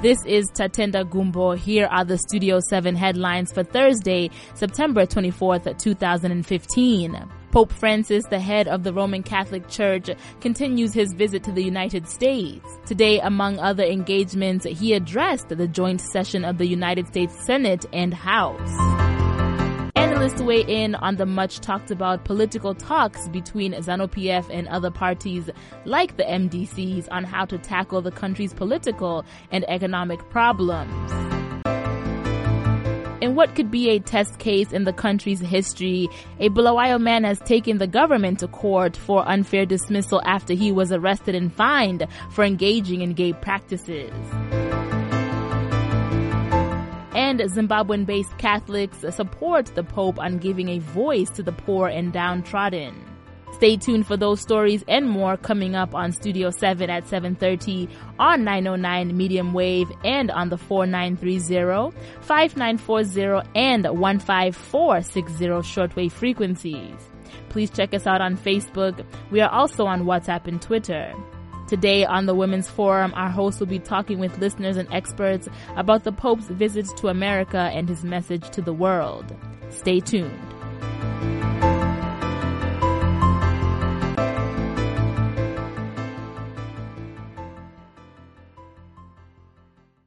This is Tatenda Gumbo. Here are the Studio 7 headlines for Thursday, September 24th, 2015. Pope Francis, the head of the Roman Catholic Church, continues his visit to the United States. Today, among other engagements, he addressed the joint session of the United States Senate and House. Analysts weigh in on the much-talked-about political talks between ZANU-PF and other parties like the MDCs on how to tackle the country's political and economic problems. In what could be a test case in the country's history, a Bulawayo man has taken the government to court for unfair dismissal after he was arrested and fined for engaging in gay practices. And Zimbabwean-based Catholics support the Pope on giving a voice to the poor and downtrodden. Stay tuned for those stories and more coming up on Studio 7 at 7:30 on 909 medium wave and on the 4930, 5940, and 15460 shortwave frequencies. Please check us out on Facebook. We are also on WhatsApp and Twitter. Today on the Women's Forum, our host will be talking with listeners and experts about the Pope's visit to America and his message to the world. Stay tuned.